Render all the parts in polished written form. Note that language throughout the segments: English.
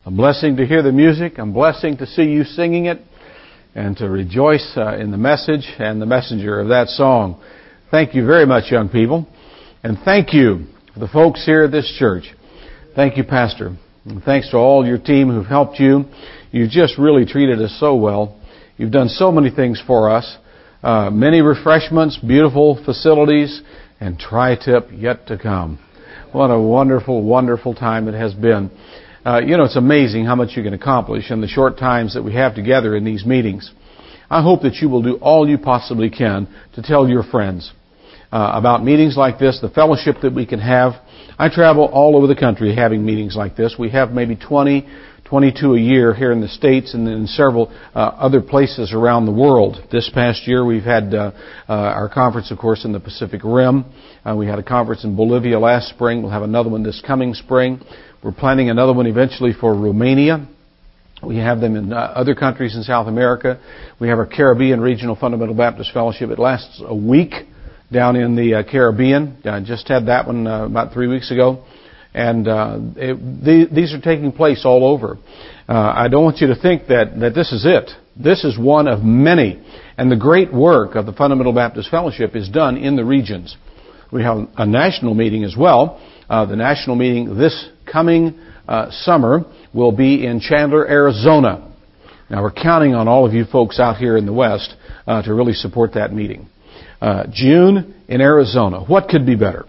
a blessing to hear the music, a blessing to see you singing it, and to rejoice in the message and the messenger of that song. Thank you very much, young people. And thank you for the folks here at this church. Thank you, Pastor. And thanks to all your team who've helped you. You've just really treated us so well. You've done so many things for us. Many refreshments, beautiful facilities, and tri-tip yet to come. What a wonderful, wonderful time it has been. It's amazing how much you can accomplish in the short times that we have together in these meetings. I hope that you will do all you possibly can to tell your friends about meetings like this, the fellowship that we can have. I travel all over the country having meetings like this. We have maybe 20, 22 a year here in the States and in several other places around the world. This past year we've had our conference, of course, in the Pacific Rim. We had a conference in Bolivia last spring. We'll have another one this coming spring. We're planning another one eventually for Romania. We have them in other countries in South America. We have our Caribbean Regional Fundamental Baptist Fellowship. It lasts a week down in the Caribbean. I just had that one about 3 weeks ago. And these are taking place all over. I don't want you to think that this is it. This is one of many. And the great work of the Fundamental Baptist Fellowship is done in the regions. We have a national meeting as well. The national meeting this coming summer will be in Chandler, Arizona. Now we're counting on all of you folks out here in the West to really support that meeting. June in Arizona. What could be better?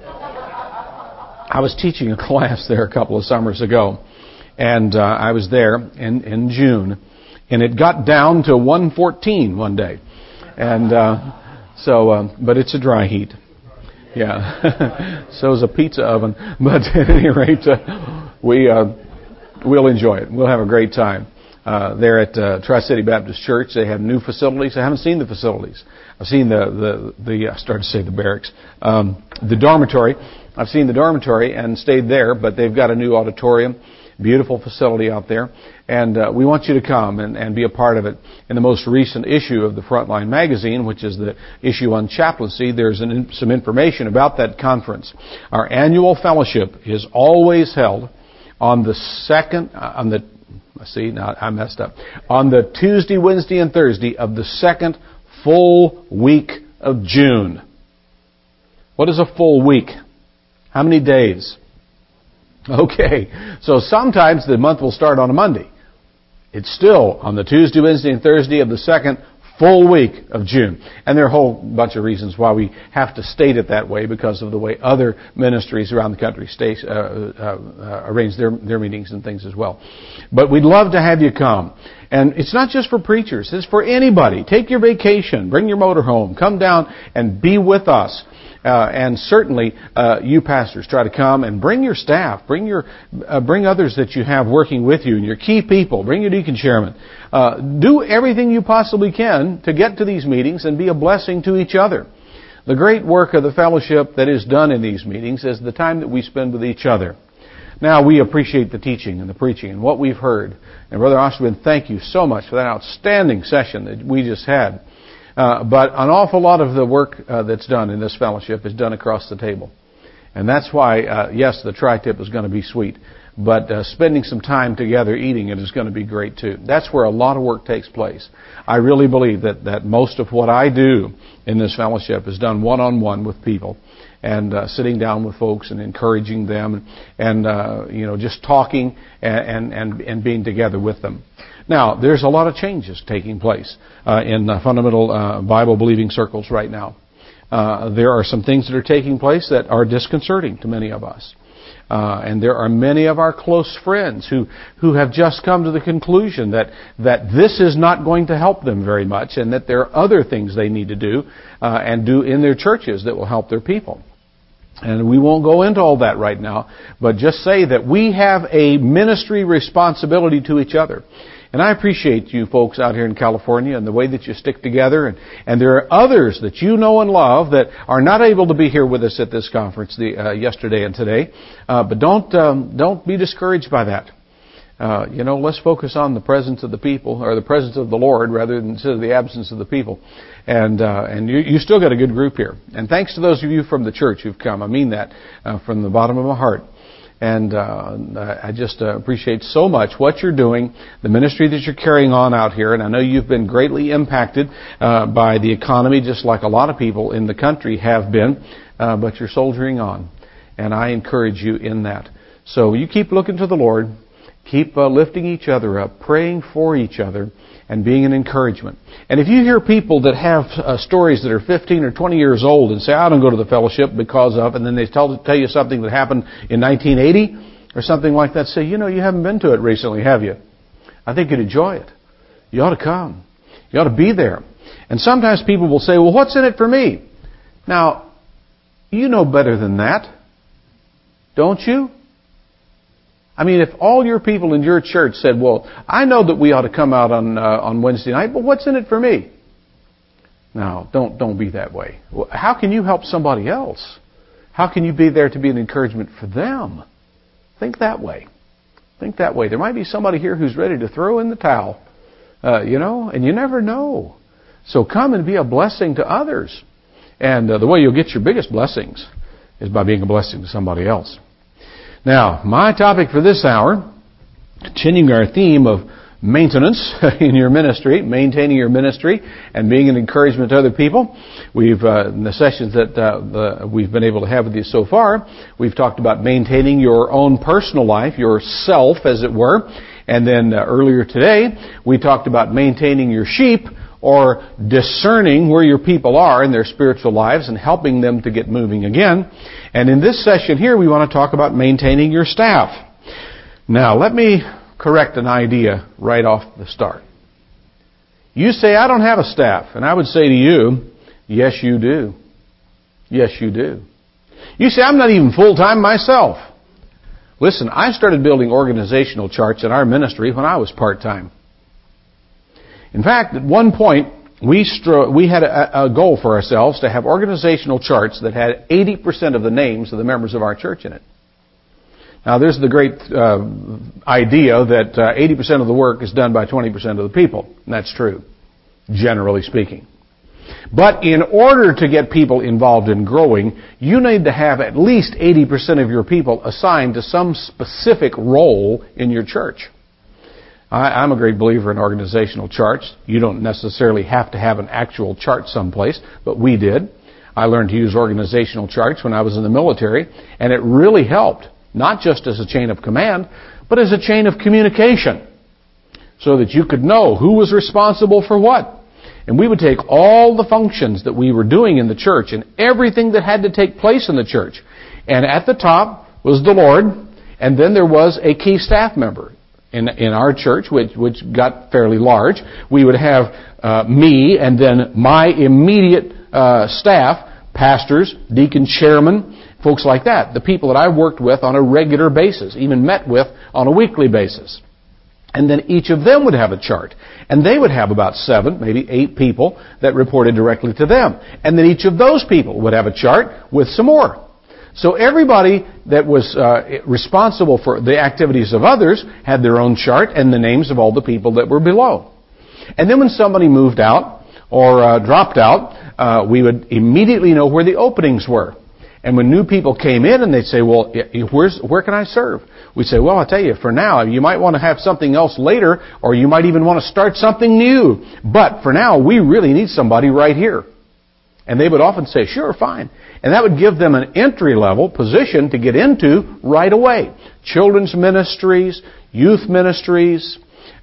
I was teaching a class there a couple of summers ago, and I was there in June, and it got down to 114 one day. And but it's a dry heat. Yeah. So is a pizza oven. But at any rate, we'll enjoy it. We'll have a great time. There at Tri-City Baptist Church, they have new facilities. I haven't seen the facilities. I've seen I started to say the barracks, the dormitory. I've seen the dormitory and stayed there, but they've got a new auditorium, beautiful facility out there, and we want you to come and be a part of it. In the most recent issue of the Frontline magazine, which is the issue on chaplaincy, there's some information about that conference. Our annual fellowship is always held on the on the Tuesday, Wednesday, and Thursday of the second full week of June. What is a full week? How many days? Okay, so sometimes the month will start on a Monday. It's still on the Tuesday, Wednesday, and Thursday of the second full week of June. And there are a whole bunch of reasons why we have to state it that way because of the way other ministries around the country arrange their meetings and things as well. But we'd love to have you come. And it's not just for preachers. It's for anybody. Take your vacation. Bring your motorhome. Come down and be with us. And certainly, you pastors, try to come and bring your staff, bring others that you have working with you, and your key people. Bring your deacon chairman. Do everything you possibly can to get to these meetings and be a blessing to each other. The great work of the fellowship that is done in these meetings is the time that we spend with each other. Now, we appreciate the teaching and the preaching and what we've heard. And Brother Osterman, thank you so much for that outstanding session that we just had. But an awful lot of the work that's done in this fellowship is done across the table. And that's why, yes, the tri-tip is going to be sweet. But spending some time together eating it is going to be great too. That's where a lot of work takes place. I really believe that most of what I do in this fellowship is done one-on-one with people. And sitting down with folks and encouraging them and just talking and being together with them. Now, there's a lot of changes taking place in fundamental Bible-believing circles right now. There are some things that are taking place that are disconcerting to many of us. And there are many of our close friends who have just come to the conclusion that this is not going to help them very much and that there are other things they need to do and do in their churches that will help their people. And we won't go into all that right now, but just say that we have a ministry responsibility to each other. And I appreciate you folks out here in California and the way that you stick together. And there are others that you know and love that are not able to be here with us at this conference yesterday and today. But don't be discouraged by that. Let's focus on the presence of the people, or the presence of the Lord, rather than instead of the absence of the people. And you still got a good group here. And thanks to those of you from the church who've come. I mean that from the bottom of my heart. And I just appreciate so much what you're doing, the ministry that you're carrying on out here. And I know you've been greatly impacted by the economy, just like a lot of people in the country have been. But you're soldiering on. And I encourage you in that. So you keep looking to the Lord. Keep lifting each other up, praying for each other, and being an encouragement. And if you hear people that have stories that are 15 or 20 years old and say, I don't go to the fellowship because of, and then they tell you something that happened in 1980 or something like that, say, you haven't been to it recently, have you? I think you'd enjoy it. You ought to come. You ought to be there. And sometimes people will say, well, what's in it for me? Now, you know better than that, don't you? I mean, if all your people in your church said, well, I know that we ought to come out on Wednesday night, but what's in it for me? No, don't be that way. Well, how can you help somebody else? How can you be there to be an encouragement for them? Think that way. Think that way. There might be somebody here who's ready to throw in the towel, and you never know. So come and be a blessing to others. And the way you'll get your biggest blessings is by being a blessing to somebody else. Now, my topic for this hour, continuing our theme of maintenance in your ministry, maintaining your ministry, and being an encouragement to other people. We've in the sessions that we've been able to have with you so far, we've talked about maintaining your own personal life, yourself, as it were. And then earlier today, we talked about maintaining your sheep, or discerning where your people are in their spiritual lives and helping them to get moving again. And in this session here, we want to talk about maintaining your staff. Now, let me correct an idea right off the start. You say, I don't have a staff. And I would say to you, yes, you do. Yes, you do. You say, I'm not even full-time myself. Listen, I started building organizational charts in our ministry when I was part-time. In fact, at one point, we had a goal for ourselves to have organizational charts that had 80% of the names of the members of our church in it. Now, there's the great idea that 80% of the work is done by 20% of the people. And that's true, generally speaking. But in order to get people involved in growing, you need to have at least 80% of your people assigned to some specific role in your church. I'm a great believer in organizational charts. You don't necessarily have to have an actual chart someplace, but we did. I learned to use organizational charts when I was in the military, and it really helped, not just as a chain of command, but as a chain of communication, so that you could know who was responsible for what. And we would take all the functions that we were doing in the church and everything that had to take place in the church. And at the top was the Lord, and then there was a key staff member. In our church, which got fairly large, we would have me and then my immediate staff, pastors, deacon chairman, folks like that. The people that I worked with on a regular basis, even met with on a weekly basis. And then each of them would have a chart. And they would have about 7, maybe 8 people that reported directly to them. And then each of those people would have a chart with some more. So everybody that was responsible for the activities of others had their own chart and the names of all the people that were below. And then when somebody moved out or dropped out, we would immediately know where the openings were. And when new people came in and they'd say, well, where can I serve? We'd say, well, I'll tell you, for now, you might want to have something else later, or you might even want to start something new. But for now, we really need somebody right here. And they would often say, sure, fine. And that would give them an entry-level position to get into right away. Children's ministries, youth ministries.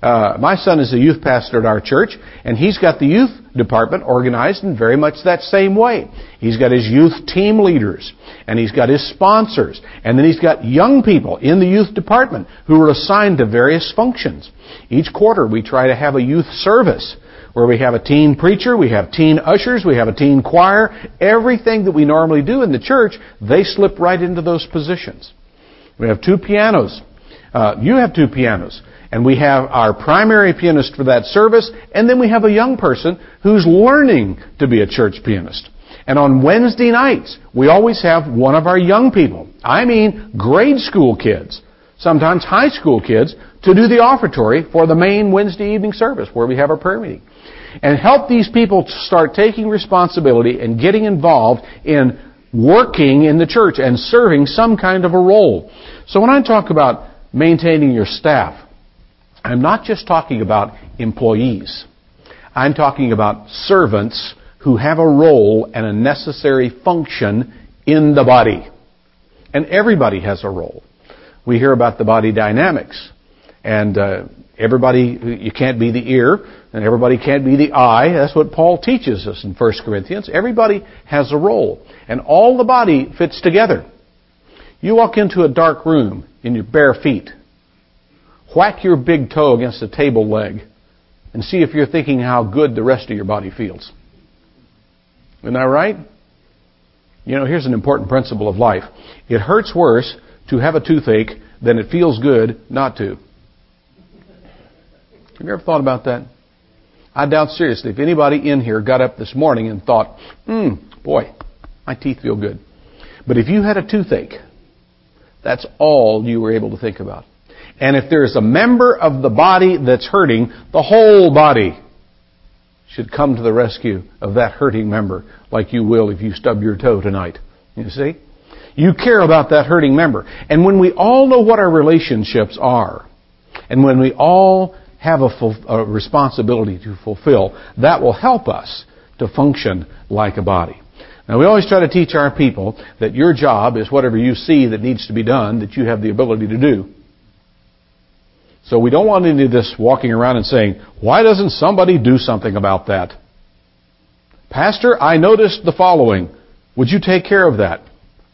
My son is a youth pastor at our church, and he's got the youth department organized in very much that same way. He's got his youth team leaders, and he's got his sponsors, and then he's got young people in the youth department who are assigned to various functions. Each quarter we try to have a youth service where we have a teen preacher, we have teen ushers, we have a teen choir. Everything that we normally do in the church, they slip right into those positions. We have 2 pianos. You have 2 pianos. And we have our primary pianist for that service, and then we have a young person who's learning to be a church pianist. And on Wednesday nights, we always have one of our young people, I mean grade school kids, sometimes high school kids, to do the offertory for the main Wednesday evening service where we have our prayer meeting. And help these people to start taking responsibility and getting involved in working in the church and serving some kind of a role. So when I talk about maintaining your staff, I'm not just talking about employees. I'm talking about servants who have a role and a necessary function in the body. And everybody has a role. We hear about the body dynamics. And everybody, you can't be the ear, and everybody can't be the eye. That's what Paul teaches us in 1 Corinthians. Everybody has a role. And all the body fits together. You walk into a dark room in your bare feet. Whack your big toe against a table leg and see if you're thinking how good the rest of your body feels. Isn't that right? You know, here's an important principle of life. It hurts worse to have a toothache than it feels good not to. Have you ever thought about that? I doubt seriously if anybody in here got up this morning and thought, boy, my teeth feel good. But if you had a toothache, that's all you were able to think about. And if there's a member of the body that's hurting, the whole body should come to the rescue of that hurting member, like you will if you stub your toe tonight. You see? You care about that hurting member. And when we all know what our relationships are, and when we all have a responsibility to fulfill, that will help us to function like a body. Now, we always try to teach our people that your job is whatever you see that needs to be done, that you have the ability to do. So we don't want any of this walking around and saying, why doesn't somebody do something about that? Pastor, I noticed the following. Would you take care of that?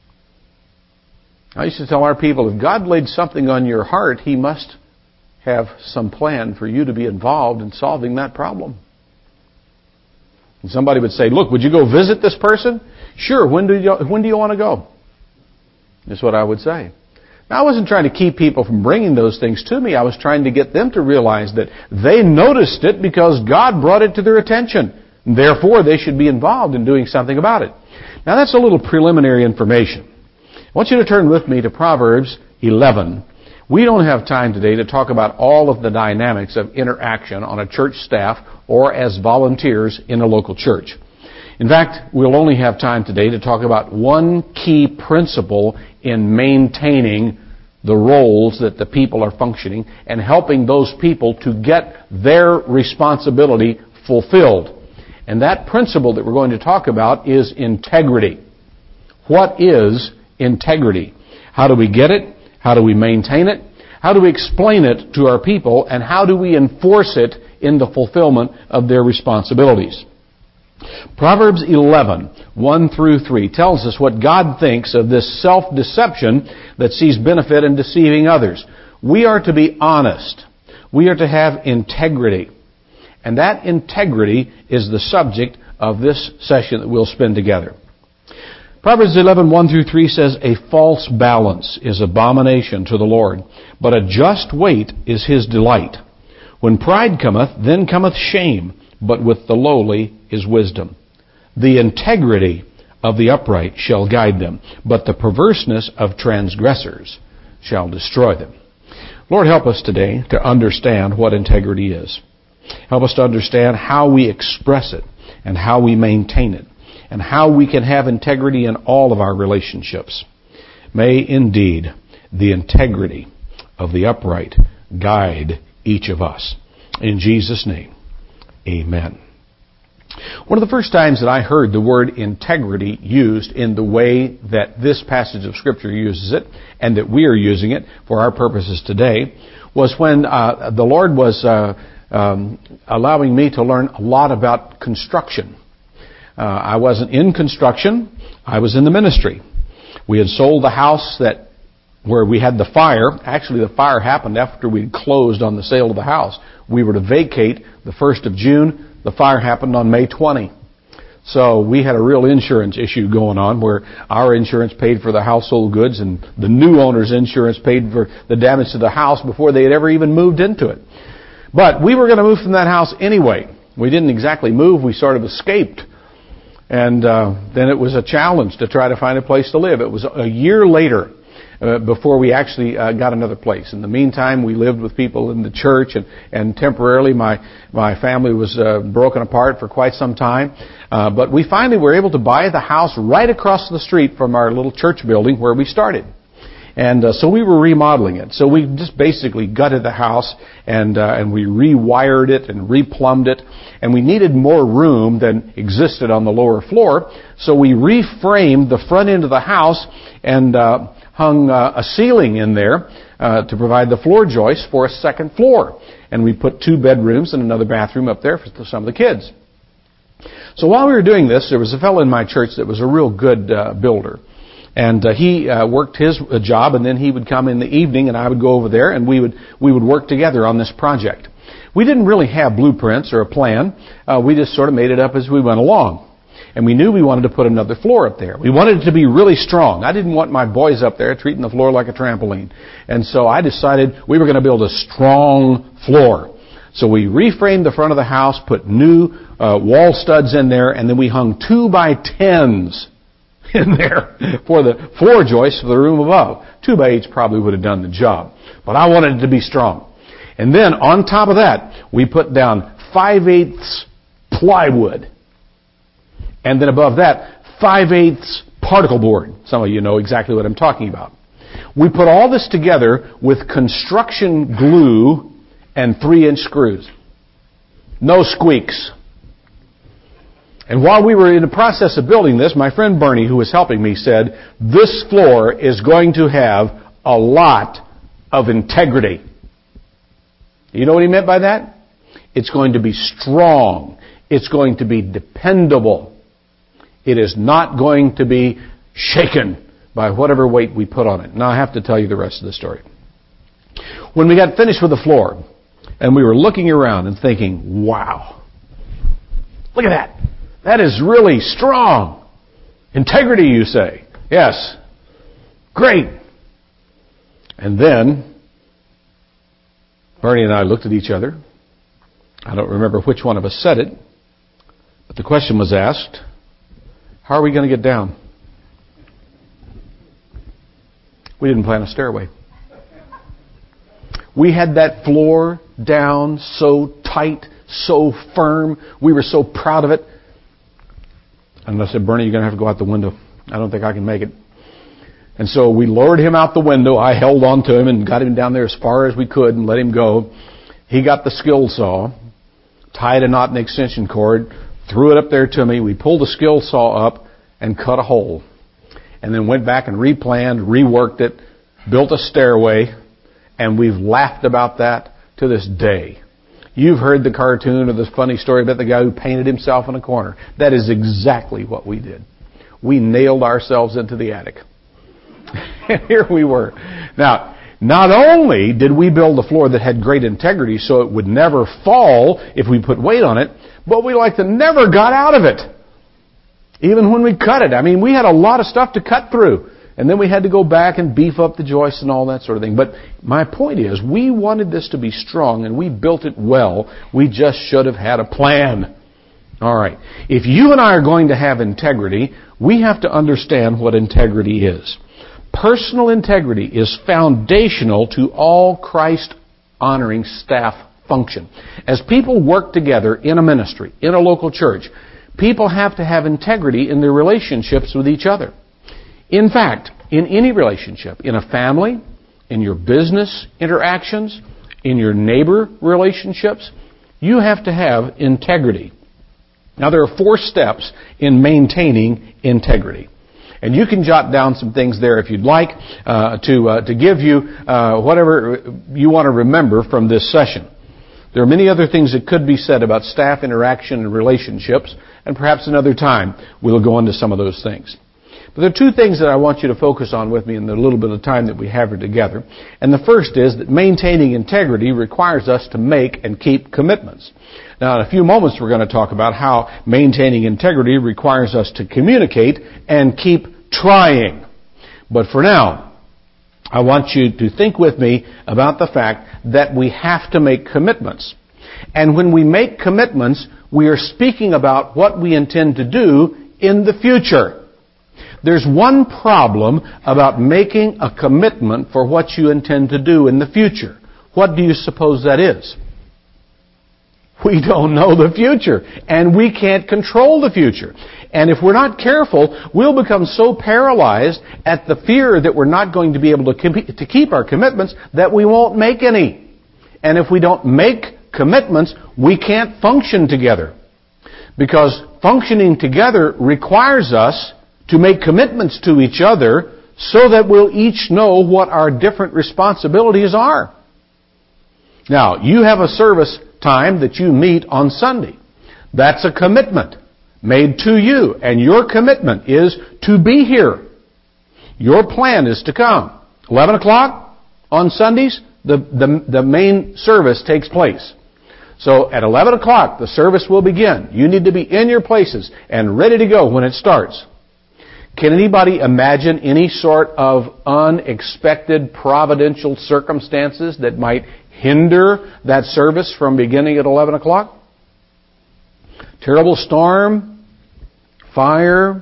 I used to tell our people, if God laid something on your heart, He must have some plan for you to be involved in solving that problem. And somebody would say, look, would you go visit this person? Sure, when do you want to go? That's what I would say. Now, I wasn't trying to keep people from bringing those things to me. I was trying to get them to realize that they noticed it because God brought it to their attention. And therefore, they should be involved in doing something about it. Now, that's a little preliminary information. I want you to turn with me to Proverbs 11. We don't have time today to talk about all of the dynamics of interaction on a church staff or as volunteers in a local church. In fact, we'll only have time today to talk about one key principle in maintaining the roles that the people are functioning and helping those people to get their responsibility fulfilled. And that principle that we're going to talk about is integrity. What is integrity? How do we get it? How do we maintain it? How do we explain it to our people? And how do we enforce it in the fulfillment of their responsibilities? Proverbs 11, 1 through 3 tells us what God thinks of this self-deception that sees benefit in deceiving others. We are to be honest. We are to have integrity. And that integrity is the subject of this session that we'll spend together. Proverbs 11, 1 through 3 says, a false balance is abomination to the Lord, but a just weight is His delight. When pride cometh, then cometh shame, but with the lowly is wisdom. The integrity of the upright shall guide them, but the perverseness of transgressors shall destroy them. Lord, help us today to understand what integrity is. Help us to understand how we express it and how we maintain it and how we can have integrity in all of our relationships. May indeed the integrity of the upright guide each of us. In Jesus' name, amen. One of the first times that I heard the word integrity used in the way that this passage of Scripture uses it, and that we are using it for our purposes today, was when the Lord was allowing me to learn a lot about construction. I wasn't in construction. I was in the ministry. We had sold the house where we had the fire. Actually, the fire happened after we'd closed on the sale of the house. We were to vacate the 1st of June. The fire happened on May 20. So we had a real insurance issue going on where our insurance paid for the household goods and the new owner's insurance paid for the damage to the house before they had ever even moved into it. But we were going to move from that house anyway. We didn't exactly move. We sort of escaped. And then it was a challenge to try to find a place to live. It was a year later before we actually got another place. In the meantime, we lived with people in the church, and temporarily my family was broken apart for quite some time. But we finally were able to buy the house right across the street from our little church building where we started. And so we were remodeling it. So we just basically gutted the house and we rewired it and replumbed it. And we needed more room than existed on the lower floor. So we reframed the front end of the house and hung a ceiling in there to provide the floor joists for a second floor. And we put 2 bedrooms and another bathroom up there for some of the kids. So while we were doing this, there was a fellow in my church that was a real good builder. And he worked his job, and then he would come in the evening, and I would go over there, and we would work together on this project. We didn't really have blueprints or a plan. We just sort of made it up as we went along. And we knew we wanted to put another floor up there. We wanted it to be really strong. I didn't want my boys up there treating the floor like a trampoline. And so I decided we were going to build a strong floor. So we reframed the front of the house, put new wall studs in there, and then we hung 2x10s in there for the floor joists for the room above. 2x8s probably would have done the job. But I wanted it to be strong. And then on top of that, we put down 5/8 plywood. And then above that, 5/8 particle board. Some of you know exactly what I'm talking about. We put all this together with construction glue and 3-inch screws. No squeaks. And while we were in the process of building this, my friend Bernie, who was helping me, said, this floor is going to have a lot of integrity. You know what he meant by that? It's going to be strong. It's going to be dependable. It is not going to be shaken by whatever weight we put on it. Now I have to tell you the rest of the story. When we got finished with the floor, and we were looking around and thinking, wow, look at that. That is really strong. Integrity, you say. Yes. Great. And then Bernie and I looked at each other. I don't remember which one of us said it, but the question was asked, how are we going to get down? We didn't plan a stairway. We had that floor down so tight, so firm. We were so proud of it. And I said, Bernie, you're going to have to go out the window. I don't think I can make it. And so we lowered him out the window. I held on to him and got him down there as far as we could and let him go. He got the skill saw, tied a knot in the extension cord, threw it up there to me. We pulled the skill saw up and cut a hole. And then went back and replanned, reworked it, built a stairway, and we've laughed about that to this day. You've heard the cartoon or this funny story about the guy who painted himself in a corner. That is exactly what we did. We nailed ourselves into the attic. And here we were. Now, not only did we build a floor that had great integrity so it would never fall if we put weight on it, but we never got out of it. Even when we cut it. I mean, we had a lot of stuff to cut through. And then we had to go back and beef up the joists and all that sort of thing. But my point is, we wanted this to be strong and we built it well. We just should have had a plan. All right. If you and I are going to have integrity, we have to understand what integrity is. Personal integrity is foundational to all Christ-honoring staff function. As people work together in a ministry, in a local church, people have to have integrity in their relationships with each other. In fact, in any relationship, in a family, in your business interactions, in your neighbor relationships, you have to have integrity. Now, there are 4 steps in maintaining integrity. And you can jot down some things there if you'd like to give you whatever you want to remember from this session. There are many other things that could be said about staff interaction and relationships, and perhaps another time we'll go into some of those things. But there are 2 things that I want you to focus on with me in the little bit of time that we have here together. And the first is that maintaining integrity requires us to make and keep commitments. Now, in a few moments, we're going to talk about how maintaining integrity requires us to communicate and keep trying. But for now, I want you to think with me about the fact that we have to make commitments. And when we make commitments, we are speaking about what we intend to do in the future. There's one problem about making a commitment for what you intend to do in the future. What do you suppose that is? We don't know the future, and we can't control the future. And if we're not careful, we'll become so paralyzed at the fear that we're not going to be able to keep our commitments that we won't make any. And if we don't make commitments, we can't function together. Because functioning together requires us to make commitments to each other so that we'll each know what our different responsibilities are. Now, you have a service time that you meet on Sunday. That's a commitment made to you, and your commitment is to be here. Your plan is to come. 11 o'clock on Sundays, the main service takes place. So at 11 o'clock, the service will begin. You need to be in your places and ready to go when it starts. Can anybody imagine any sort of unexpected providential circumstances that might hinder that service from beginning at 11 o'clock? Terrible storm, fire,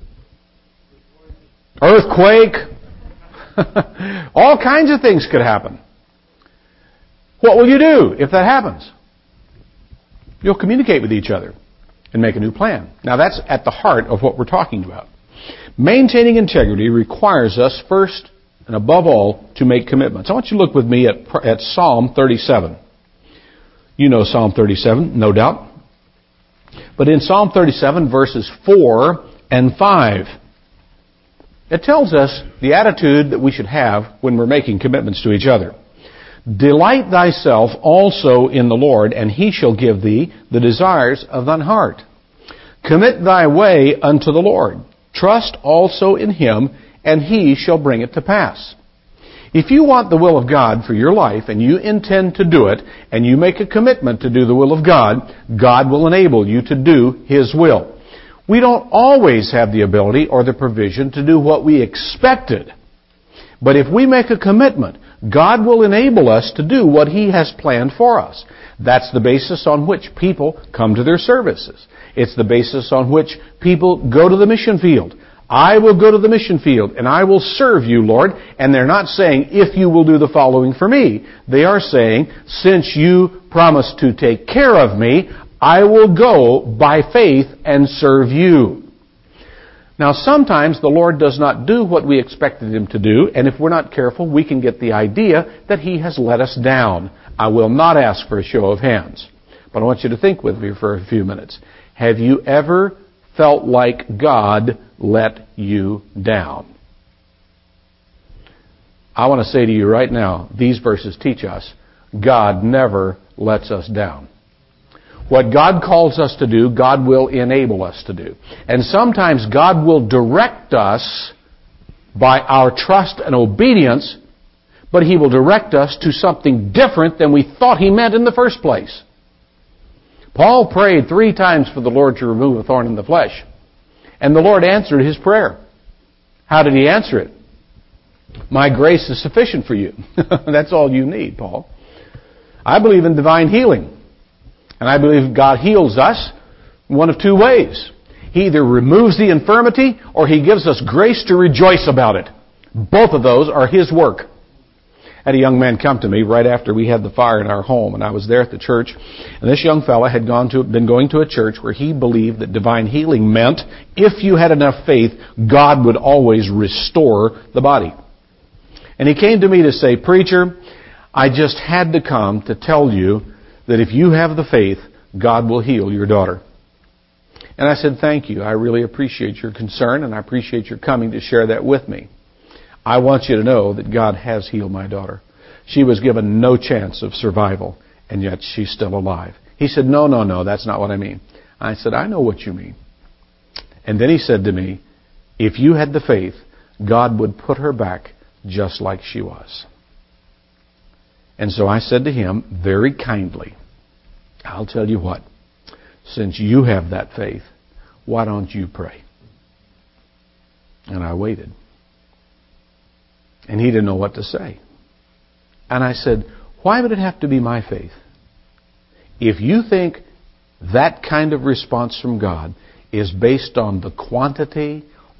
earthquake, all kinds of things could happen. What will you do if that happens? You'll communicate with each other and make a new plan. Now that's at the heart of what we're talking about. Maintaining integrity requires us first and above all to make commitments. I want you to look with me at Psalm 37. You know Psalm 37, no doubt. But in Psalm 37, verses 4 and 5, it tells us the attitude that we should have when we're making commitments to each other. Delight thyself also in the Lord, and He shall give thee the desires of thine heart. Commit thy way unto the Lord. Trust also in Him, and He shall bring it to pass. If you want the will of God for your life, and you intend to do it, and you make a commitment to do the will of God, God will enable you to do His will. We don't always have the ability or the provision to do what we expected. But if we make a commitment, God will enable us to do what He has planned for us. That's the basis on which people come to their services. It's the basis on which people go to the mission field. I will go to the mission field and I will serve you, Lord. And they're not saying, if you will do the following for me. They are saying, since you promised to take care of me, I will go by faith and serve you. Now, sometimes the Lord does not do what we expected Him to do, and if we're not careful, we can get the idea that He has let us down. I will not ask for a show of hands, but I want you to think with me for a few minutes. Have you ever felt like God let you down? I want to say to you right now, these verses teach us, God never lets us down. What God calls us to do, God will enable us to do. And sometimes God will direct us by our trust and obedience, but He will direct us to something different than we thought He meant in the first place. Paul prayed 3 times for the Lord to remove a thorn in the flesh. And the Lord answered his prayer. How did He answer it? My grace is sufficient for you. That's all you need, Paul. I believe in divine healing. And I believe God heals us one of 2 ways. He either removes the infirmity or He gives us grace to rejoice about it. Both of those are His work. I had a young man come to me right after we had the fire in our home, and I was there at the church. And this young fellow had been going to a church where he believed that divine healing meant if you had enough faith, God would always restore the body. And he came to me to say, "Preacher, I just had to come to tell you that if you have the faith, God will heal your daughter." And I said, "Thank you. I really appreciate your concern, and I appreciate your coming to share that with me. I want you to know that God has healed my daughter. She was given no chance of survival, and yet she's still alive." He said, No, that's not what I mean. I said, "I know what you mean." And then he said to me, "If you had the faith, God would put her back just like she was." And so I said to him, very kindly, "I'll tell you what, since you have that faith, why don't you pray?" And I waited. And he didn't know what to say. And I said, "Why would it have to be my faith? If you think that kind of response from God is based on the quantity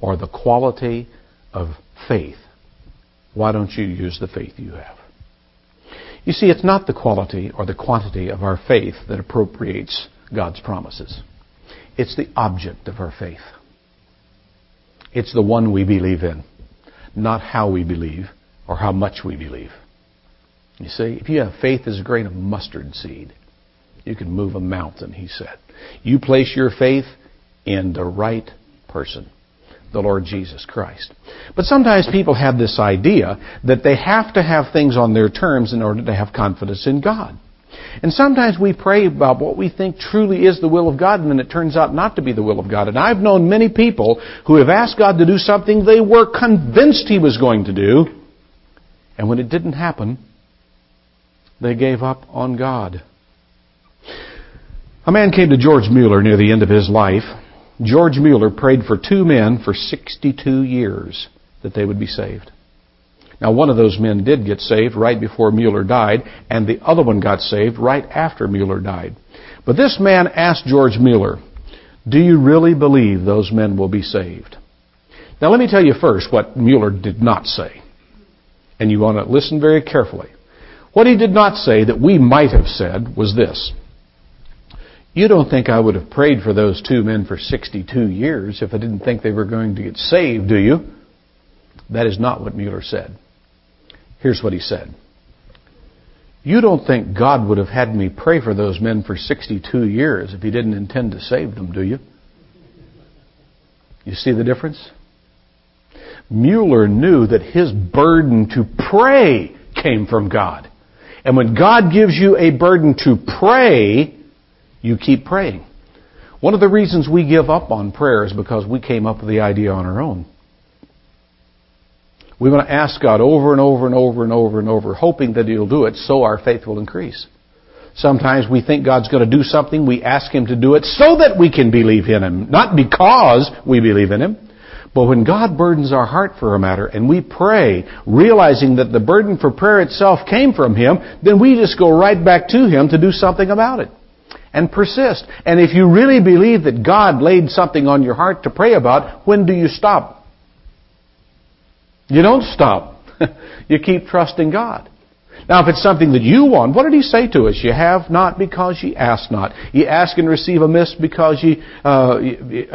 or the quality of faith, why don't you use the faith you have? You see, it's not the quality or the quantity of our faith that appropriates God's promises. It's the object of our faith. It's the one we believe in, not how we believe or how much we believe. You see, if you have faith as a grain of mustard seed, you can move a mountain, he said. You place your faith in the right person, the Lord Jesus Christ. But sometimes people have this idea that they have to have things on their terms in order to have confidence in God. And sometimes we pray about what we think truly is the will of God, and then it turns out not to be the will of God. And I've known many people who have asked God to do something they were convinced He was going to do, and when it didn't happen, they gave up on God. A man came to George Mueller near the end of his life. George Mueller prayed for two men for 62 years that they would be saved. Now, one of those men did get saved right before Mueller died, and the other one got saved right after Mueller died. But this man asked George Mueller, "Do you really believe those men will be saved?" Now, let me tell you first what Mueller did not say. And you want to listen very carefully. What he did not say that we might have said was this: "You don't think I would have prayed for those two men for 62 years if I didn't think they were going to get saved, do you?" That is not what Mueller said. Here's what he said: "You don't think God would have had me pray for those men for 62 years if He didn't intend to save them, do you?" You see the difference? Mueller knew that his burden to pray came from God. And when God gives you a burden to pray, you keep praying. One of the reasons we give up on prayer is because we came up with the idea on our own. We want to ask God over and over and over and over and over, hoping that He'll do it so our faith will increase. Sometimes we think God's going to do something, we ask Him to do it so that we can believe in Him, not because we believe in Him. But when God burdens our heart for a matter and we pray, realizing that the burden for prayer itself came from Him, then we just go right back to Him to do something about it. And persist. And if you really believe that God laid something on your heart to pray about, when do you stop? You don't stop. You keep trusting God. Now, if it's something that you want, what did He say to us? You have not because ye ask not. Ye ask and receive amiss because ye... you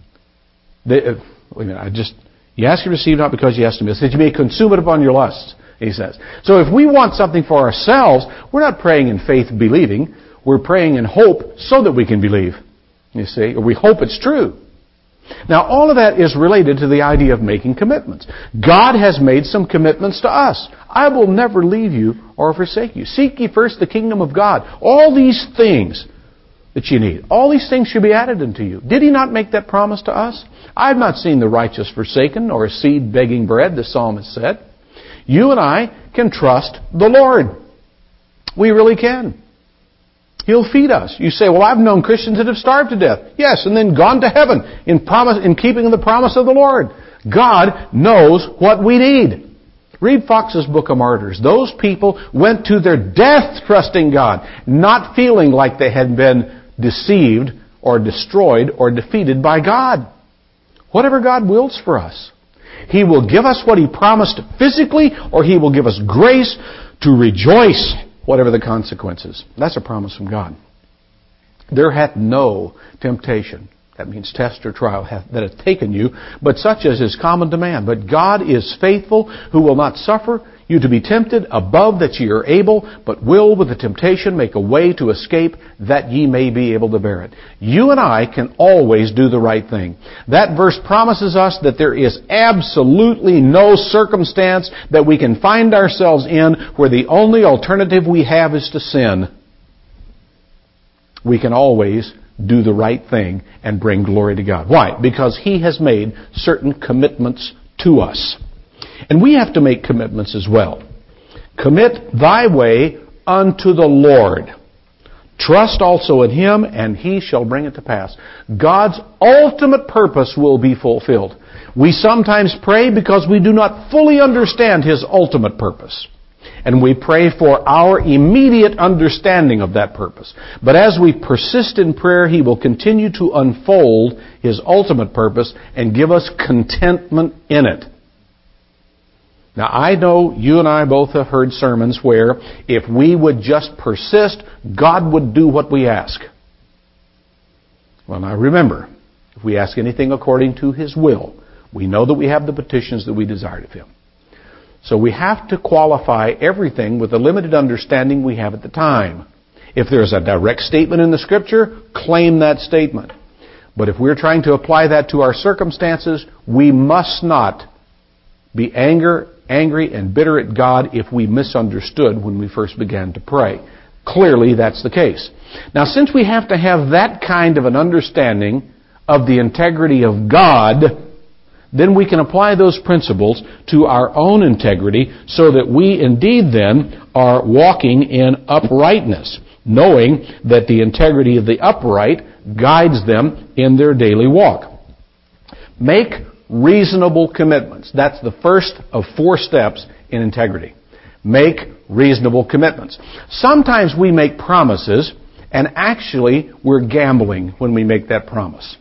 ask and receive not because ye ask amiss, that you may consume it upon your lusts, He says. So if we want something for ourselves, we're not praying in faith believing. We're praying in hope so that we can believe. You see, or we hope it's true. Now, all of that is related to the idea of making commitments. God has made some commitments to us. I will never leave you or forsake you. Seek ye first the kingdom of God. All these things that you need, all these things should be added unto you. Did He not make that promise to us? I have not seen the righteous forsaken or a seed begging bread, the psalmist said. You and I can trust the Lord. We really can. He'll feed us. You say, well, I've known Christians that have starved to death. Yes, and then gone to heaven in keeping the promise of the Lord. God knows what we need. Read Fox's Book of Martyrs. Those people went to their death trusting God, not feeling like they had been deceived or destroyed or defeated by God. Whatever God wills for us, He will give us what He promised physically, or He will give us grace to rejoice, whatever the consequences. That's a promise from God. There hath no temptation, that means test or trial, that hath taken you, but such as is common to man. But God is faithful, who will not suffer you to be tempted above that ye are able, but will with the temptation make a way to escape, that ye may be able to bear it. You and I can always do the right thing. That verse promises us that there is absolutely no circumstance that we can find ourselves in where the only alternative we have is to sin. We can always do the right thing and bring glory to God. Why? Because He has made certain commitments to us. And we have to make commitments as well. Commit thy way unto the Lord. Trust also in Him, and He shall bring it to pass. God's ultimate purpose will be fulfilled. We sometimes pray because we do not fully understand His ultimate purpose. And we pray for our immediate understanding of that purpose. But as we persist in prayer, He will continue to unfold His ultimate purpose and give us contentment in it. Now, I know you and I both have heard sermons where if we would just persist, God would do what we ask. Well, now remember, if we ask anything according to His will, we know that we have the petitions that we desired of Him. So we have to qualify everything with the limited understanding we have at the time. If there's a direct statement in the Scripture, claim that statement. But if we're trying to apply that to our circumstances, we must not be angry and bitter at God if we misunderstood when we first began to pray. Clearly, that's the case. Now, since we have to have that kind of an understanding of the integrity of God, then we can apply those principles to our own integrity so that we indeed then are walking in uprightness, knowing that the integrity of the upright guides them in their daily walk. Make reasonable commitments. That's the first of 4 steps in integrity. Make reasonable commitments. Sometimes we make promises, and actually we're gambling when we make that promise.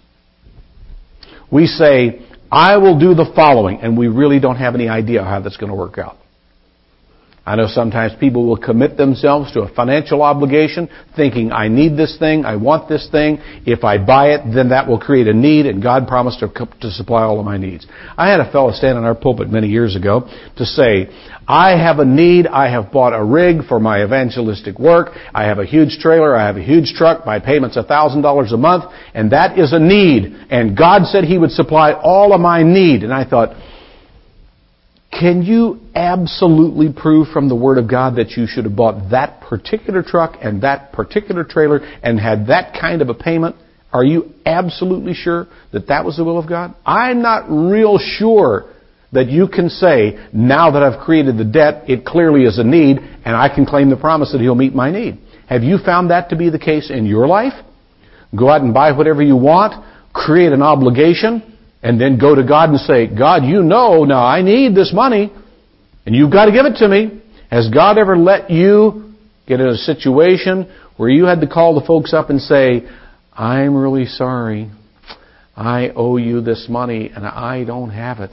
We say, I will do the following, and we really don't have any idea how that's going to work out. I know sometimes people will commit themselves to a financial obligation thinking, I need this thing, I want this thing. If I buy it, then that will create a need, and God promised to supply all of my needs. I had a fellow stand in our pulpit many years ago to say, I have a need, I have bought a rig for my evangelistic work, I have a huge trailer, I have a huge truck, my payment's $1,000 a month, and that is a need. And God said He would supply all of my need. And I thought, can you absolutely prove from the Word of God that you should have bought that particular truck and that particular trailer and had that kind of a payment? Are you absolutely sure that that was the will of God? I'm not real sure that you can say, now that I've created the debt, it clearly is a need, and I can claim the promise that He'll meet my need. Have you found that to be the case in your life? Go out and buy whatever you want, create an obligation, and then go to God and say, God, you know, now I need this money, and you've got to give it to me. Has God ever let you get in a situation where you had to call the folks up and say, I'm really sorry, I owe you this money, and I don't have it?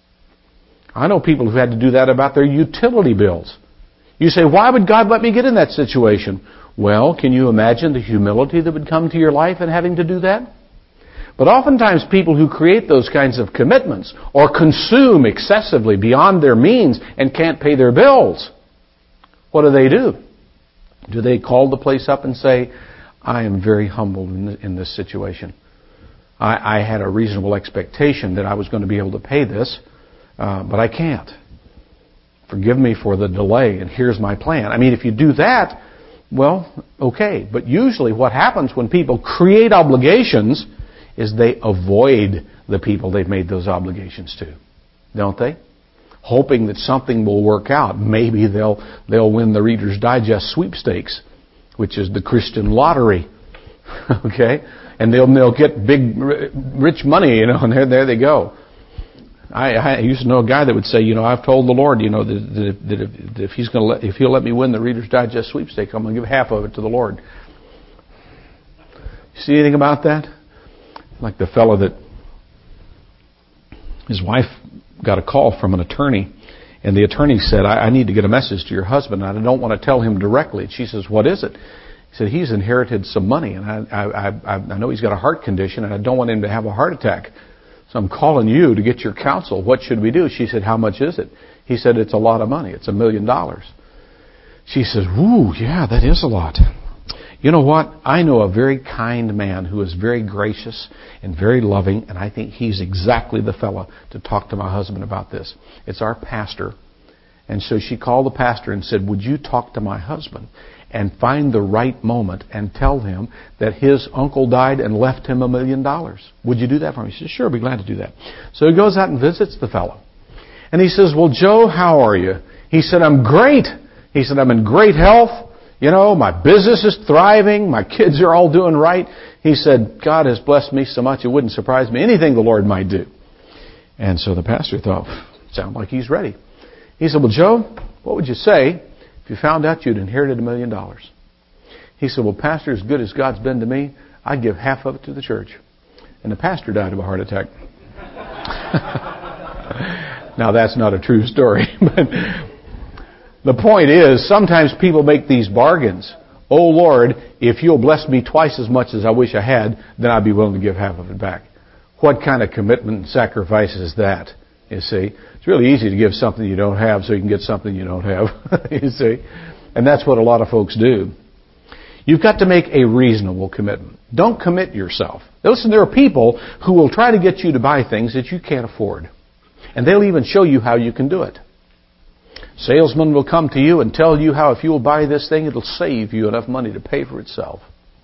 I know people who've had to do that about their utility bills. You say, why would God let me get in that situation? Well, can you imagine the humility that would come to your life in having to do that? But oftentimes people who create those kinds of commitments or consume excessively beyond their means and can't pay their bills, what do? Do they call the place up and say, I am very humbled in this situation. I had a reasonable expectation that I was going to be able to pay this, but I can't. Forgive me for the delay, and here's my plan. I mean, if you do that, well, okay. But usually what happens when people create obligations is they avoid the people they've made those obligations to, don't they? Hoping that something will work out. Maybe they'll win the Reader's Digest sweepstakes, which is the Christian lottery. Okay? And they'll get big, rich money, and there they go. I used to know a guy that would say, I've told the Lord, that if He'll let me win the Reader's Digest sweepstakes, I'm going to give half of it to the Lord. You see anything about that? Like the fellow that his wife got a call from an attorney, and the attorney said, I need to get a message to your husband, and I don't want to tell him directly. And she says, what is it? He said, he's inherited some money, and I know he's got a heart condition, and I don't want him to have a heart attack. So I'm calling you to get your counsel. What should we do? She said, how much is it? He said, it's a lot of money. It's $1 million. She says, ooh, yeah, that is a lot. You know what? I know a very kind man who is very gracious and very loving, and I think he's exactly the fellow to talk to my husband about this. It's our pastor. And so she called the pastor and said, would you talk to my husband and find the right moment and tell him that his uncle died and left him $1 million? Would you do that for me? She said, sure, I'd be glad to do that. So he goes out and visits the fellow. And he says, well, Joe, how are you? He said, I'm great. He said, I'm in great health. My business is thriving. My kids are all doing right. He said, God has blessed me so much, it wouldn't surprise me anything the Lord might do. And so the pastor thought, sounds like he's ready. He said, well, Joe, what would you say if you found out you'd inherited $1 million? He said, well, Pastor, as good as God's been to me, I'd give half of it to the church. And the pastor died of a heart attack. Now, that's not a true story. But the point is, sometimes people make these bargains. Oh, Lord, if you'll bless me twice as much as I wish I had, then I'd be willing to give half of it back. What kind of commitment and sacrifice is that? You see, it's really easy to give something you don't have so you can get something you don't have. You see, and that's what a lot of folks do. You've got to make a reasonable commitment. Don't commit yourself. Listen, there are people who will try to get you to buy things that you can't afford. And they'll even show you how you can do it. Salesmen will come to you and tell you how if you'll buy this thing, it'll save you enough money to pay for itself.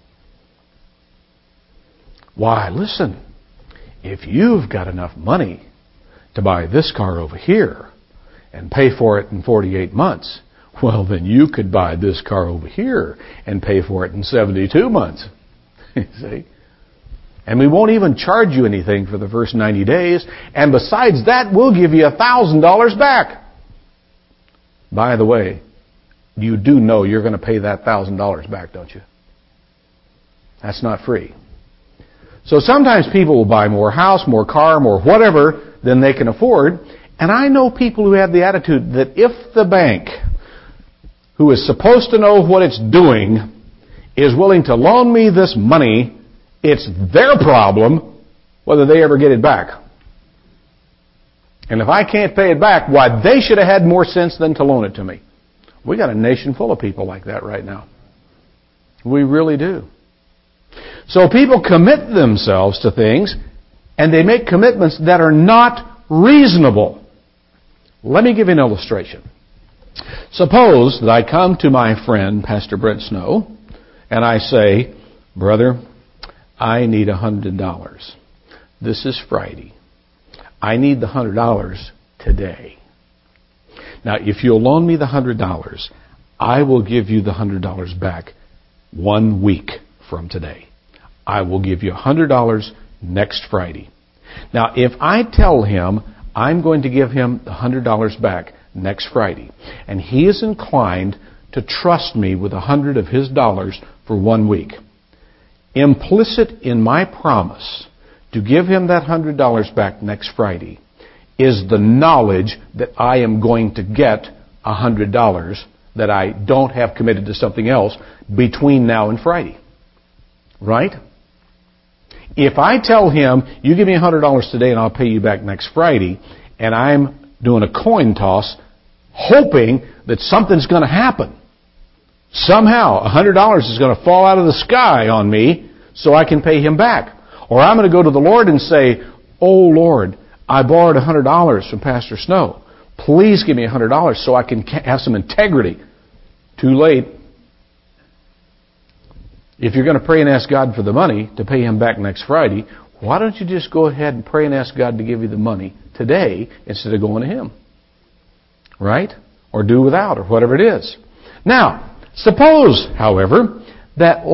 Why, listen, if you've got enough money to buy this car over here and pay for it in 48 months, well, then you could buy this car over here and pay for it in 72 months. You see? And we won't even charge you anything for the first 90 days. And besides that, we'll give you $1,000 back. By the way, you do know you're going to pay that $1,000 back, don't you? That's not free. So sometimes people will buy more house, more car, more whatever than they can afford. And I know people who have the attitude that if the bank, who is supposed to know what it's doing, is willing to loan me this money, it's their problem whether they ever get it back. And if I can't pay it back, why, they should have had more sense than to loan it to me. We got a nation full of people like that right now. We really do. So people commit themselves to things, and they make commitments that are not reasonable. Let me give you an illustration. Suppose that I come to my friend, Pastor Brent Snow, and I say, brother, I need $100. This is Friday. I need the $100 today. Now, if you'll loan me the $100, I will give you the $100 back 1 week from today. I will give you $100 next Friday. Now, if I tell him I'm going to give him the $100 back next Friday, and he is inclined to trust me with $100 of his dollars for 1 week, implicit in my promise to give him that $100 back next Friday is the knowledge that I am going to get $100 that I don't have committed to something else between now and Friday. Right? If I tell him, you give me $100 today and I'll pay you back next Friday, and I'm doing a coin toss, hoping that something's going to happen. Somehow, $100 is going to fall out of the sky on me so I can pay him back. Or I'm going to go to the Lord and say, oh Lord, I borrowed $100 from Pastor Snow. Please give me $100 so I can have some integrity. Too late. If you're going to pray and ask God for the money to pay him back next Friday, why don't you just go ahead and pray and ask God to give you the money today instead of going to him? Right? Or do without, or whatever it is. Now, suppose, however, that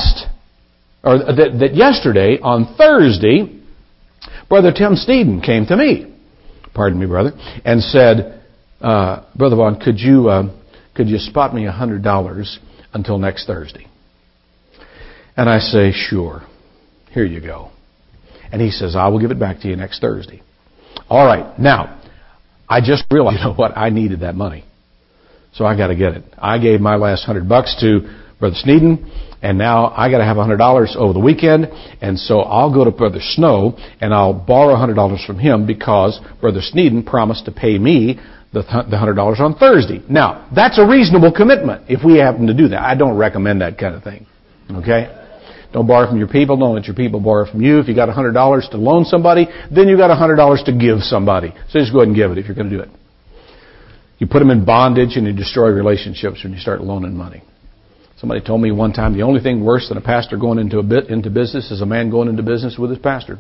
yesterday, on Thursday, Brother Tim Sneeden came to me, pardon me, brother, and said, Brother Vaughn, could you spot me $100 until next Thursday? And I say, sure. Here you go. And he says, I will give it back to you next Thursday. All right. Now, I just realized, you know what? I needed that money. So I got to get it. I gave my last $100 to Brother Sneeden, and now I got to have $100 over the weekend, and so I'll go to Brother Snow and I'll borrow $100 from him because Brother Sneeden promised to pay me the $100 on Thursday. Now, that's a reasonable commitment if we happen to do that. I don't recommend that kind of thing. Okay? Don't borrow from your people. Don't let your people borrow from you. If you got $100 to loan somebody, then you got $100 to give somebody. So just go ahead and give it if you're going to do it. You put them in bondage and you destroy relationships when you start loaning money. Somebody told me one time the only thing worse than a pastor going into business is a man going into business with his pastor.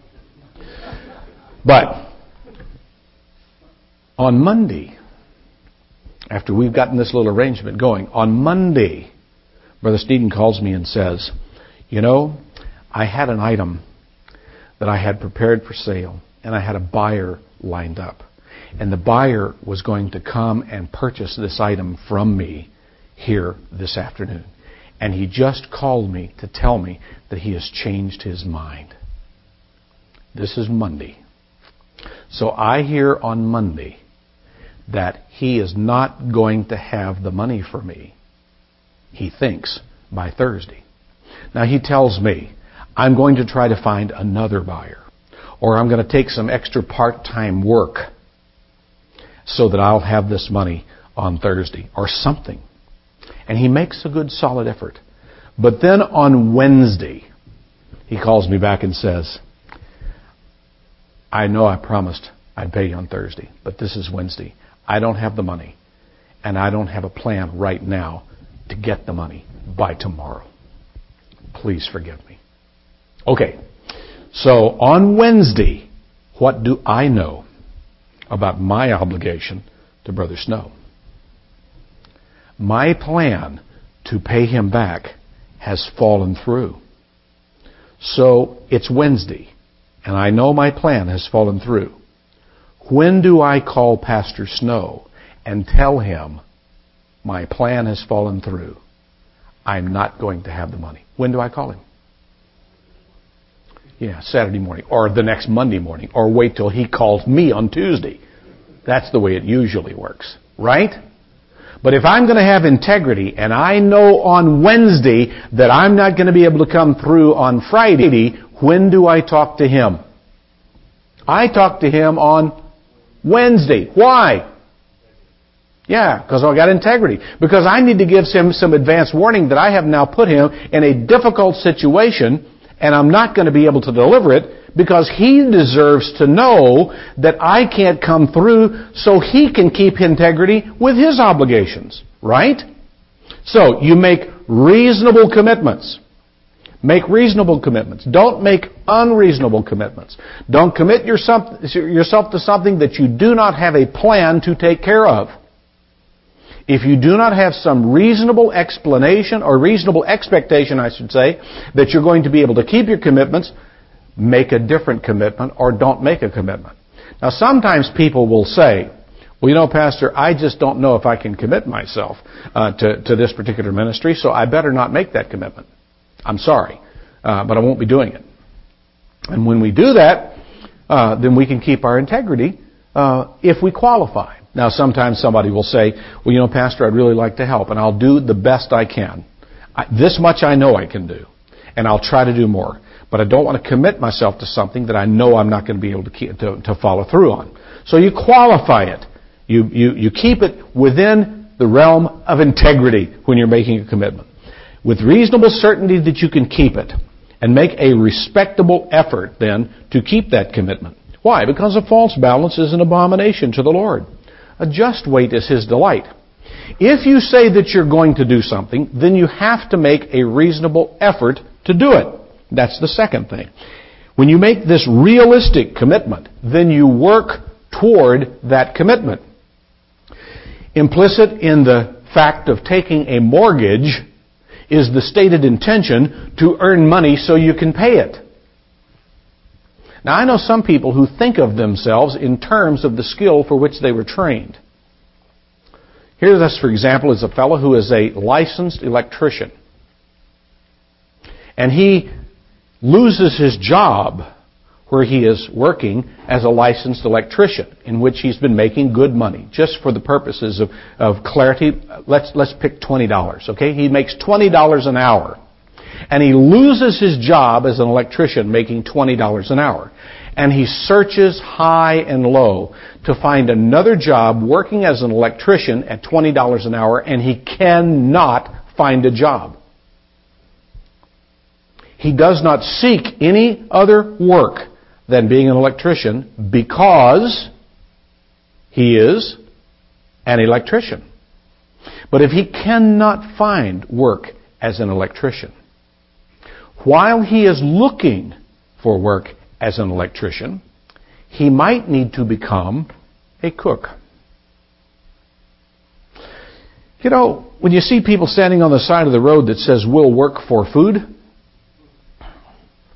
But on Monday, after we've gotten this little arrangement going, on Monday, Brother Sneeden calls me and says, you know, I had an item that I had prepared for sale, and I had a buyer lined up. And the buyer was going to come and purchase this item from me here this afternoon. And he just called me to tell me that he has changed his mind. This is Monday. So I hear on Monday that he is not going to have the money for me, he thinks, by Thursday. Now he tells me, I'm going to try to find another buyer, or I'm going to take some extra part-time work so that I'll have this money on Thursday, or something. And he makes a good solid effort. But then on Wednesday, he calls me back and says, I know I promised I'd pay you on Thursday, but this is Wednesday. I don't have the money, and I don't have a plan right now to get the money by tomorrow. Please forgive me. Okay, so on Wednesday, what do I know about my obligation to Brother Snow? My plan to pay him back has fallen through. So it's Wednesday, and I know my plan has fallen through. When do I call Pastor Snow and tell him my plan has fallen through? I'm not going to have the money. When do I call him? Yeah, Saturday morning, or the next Monday morning, or wait till he calls me on Tuesday. That's the way it usually works, right? But if I'm going to have integrity, and I know on Wednesday that I'm not going to be able to come through on Friday, when do I talk to him? I talk to him on Wednesday. Why? Yeah, because I got integrity. Because I need to give him some advance warning that I have now put him in a difficult situation, and I'm not going to be able to deliver it, because he deserves to know that I can't come through so he can keep integrity with his obligations. Right? So, you make reasonable commitments. Make reasonable commitments. Don't make unreasonable commitments. Don't commit yourself to something that you do not have a plan to take care of. If you do not have some reasonable explanation, or reasonable expectation, I should say, that you're going to be able to keep your commitments, make a different commitment, or don't make a commitment. Now, sometimes people will say, well, you know, Pastor, I just don't know if I can commit myself to this particular ministry, so I better not make that commitment. I'm sorry, but I won't be doing it. And when we do that, then we can keep our integrity if we qualify. Now, sometimes somebody will say, well, you know, Pastor, I'd really like to help, and I'll do the best I can. This much I know I can do, and I'll try to do more. But I don't want to commit myself to something that I know I'm not going to be able to follow through on. So you qualify it. You keep it within the realm of integrity when you're making a commitment, with reasonable certainty that you can keep it, and make a respectable effort then to keep that commitment. Why? Because a false balance is an abomination to the Lord. A just weight is His delight. If you say that you're going to do something, then you have to make a reasonable effort to do it. That's the second thing. When you make this realistic commitment, then you work toward that commitment. Implicit in the fact of taking a mortgage is the stated intention to earn money so you can pay it. Now, I know some people who think of themselves in terms of the skill for which they were trained. Here, this, for example, is a fellow who is a licensed electrician. And he loses his job where he is working as a licensed electrician, in which he's been making good money. Just for the purposes of clarity, let's pick $20, okay? He makes $20 an hour. And he loses his job as an electrician making $20 an hour. And he searches high and low to find another job working as an electrician at $20 an hour, and he cannot find a job. He does not seek any other work than being an electrician because he is an electrician. But if he cannot find work as an electrician, while he is looking for work as an electrician, he might need to become a cook. You know, when you see people standing on the side of the road that says, "We'll work for food,"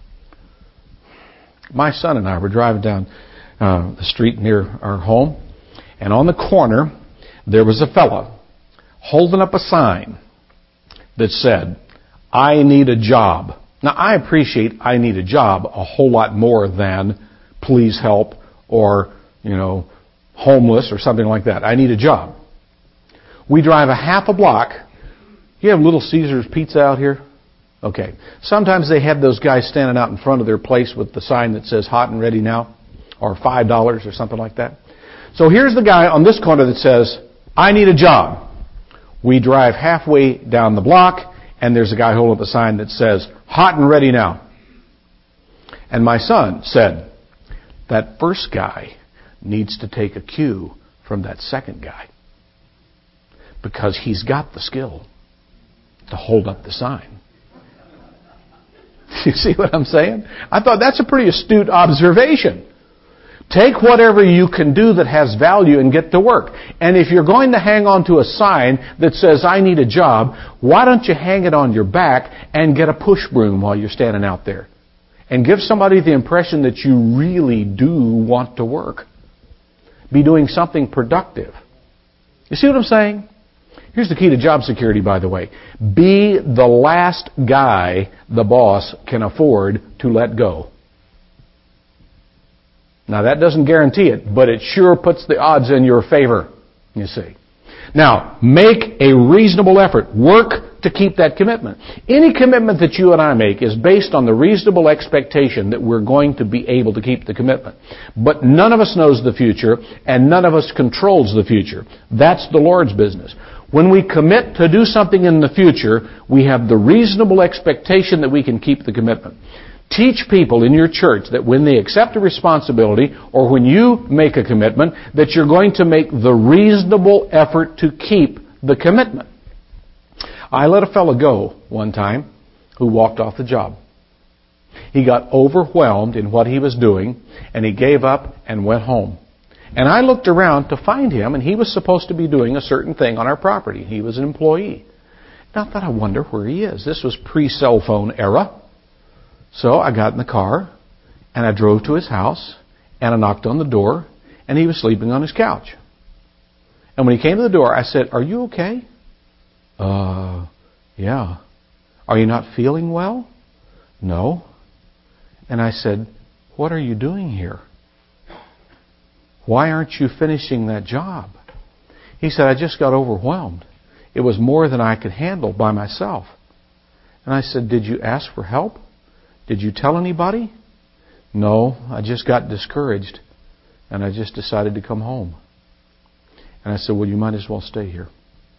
my son and I were driving down the street near our home, And on the corner, there was a fella holding up a sign that said, I need a job. Now, I appreciate I need a job a whole lot more than please help or, homeless or something like that. I need a job. We drive a half a block. You have Little Caesars Pizza out here? Okay. Sometimes they have those guys standing out in front of their place with the sign that says hot and ready now, or $5 or something like that. So here's the guy on this corner that says, I need a job. We drive halfway down the block, and there's a guy holding up a sign that says, hot and ready now. And my son said, that first guy needs to take a cue from that second guy, because he's got the skill to hold up the sign. You see what I'm saying? I thought that's a pretty astute observation. Take whatever you can do that has value and get to work. And if you're going to hang on to a sign that says, I need a job, why don't you hang it on your back and get a push broom while you're standing out there? And give somebody the impression that you really do want to work. Be doing something productive. You see what I'm saying? Here's the key to job security, by the way. Be the last guy the boss can afford to let go. Now, that doesn't guarantee it, but it sure puts the odds in your favor, you see. Now, make a reasonable effort. Work to keep that commitment. Any commitment that you and I make is based on the reasonable expectation that we're going to be able to keep the commitment. But none of us knows the future, and none of us controls the future. That's the Lord's business. When we commit to do something in the future, we have the reasonable expectation that we can keep the commitment. Teach people in your church that when they accept a responsibility or when you make a commitment, that you're going to make the reasonable effort to keep the commitment. I let a fellow go one time who walked off the job. He got overwhelmed in what he was doing, and he gave up and went home. And I looked around to find him, and he was supposed to be doing a certain thing on our property. He was an employee. And I thought, I wonder where he is. This was pre-cell phone era. So I got in the car, and I drove to his house, and I knocked on the door, and he was sleeping on his couch. And when he came to the door, I said, are you okay? Yeah. Are you not feeling well? No. And I said, what are you doing here? Why aren't you finishing that job? He said, I just got overwhelmed. It was more than I could handle by myself. And I said, did you ask for help? Did you tell anybody? No, I just got discouraged, and I just decided to come home. And I said, well, you might as well stay here.